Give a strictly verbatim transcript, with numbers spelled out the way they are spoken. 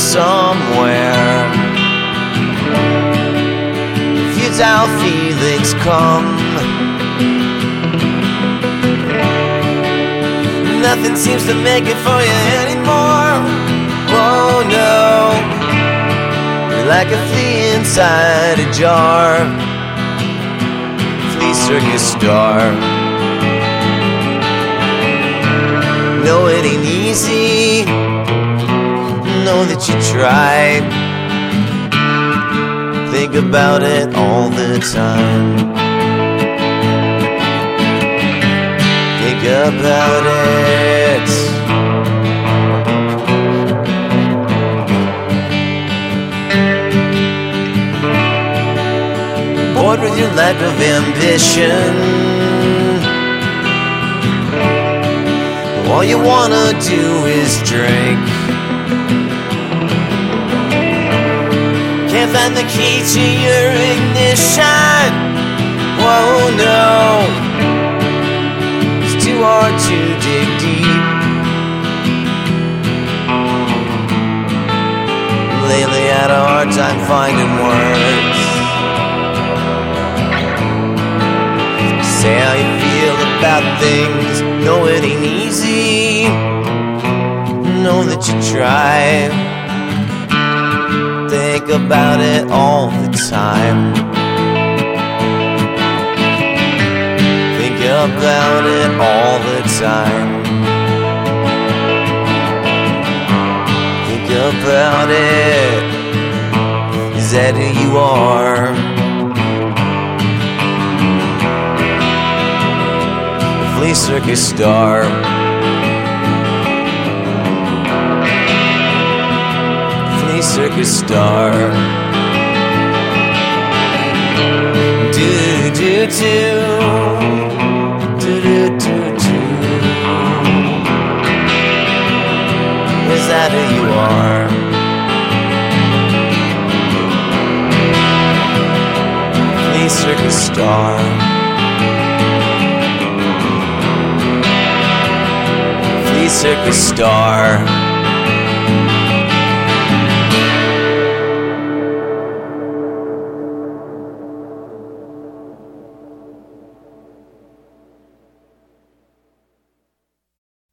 somewhere. Futile feelings come. Nothing seems to make it for you anymore. Oh no, you're like a flea inside a jar, flea circus star. No, it ain't easy. Know that you tried. Think about it all the time. Think about it. Bored with your lack of ambition. All you wanna do is drink. Can't find the key to your ignition. Whoa, no, it's too hard to dig deep. Lately I had a hard time finding words. Say how you feel about things. No, it ain't easy. Know that you try. Think about it all the time. Think about it all the time. Think about it. Is that who you are? Flea circus star. Flea circus star. Do do do. Do do do do. Is that who you are? Flea circus star. Circus star.